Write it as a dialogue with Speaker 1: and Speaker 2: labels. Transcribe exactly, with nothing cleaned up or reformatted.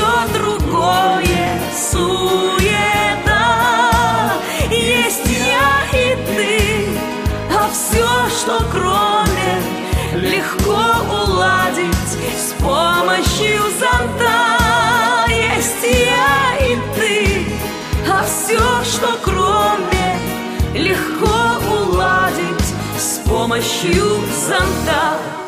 Speaker 1: все другое суета. Есть я и ты, а все, что кроме, легко уладить с помощью зонта. Есть я и ты, а все, что кроме, легко уладить с помощью зонта.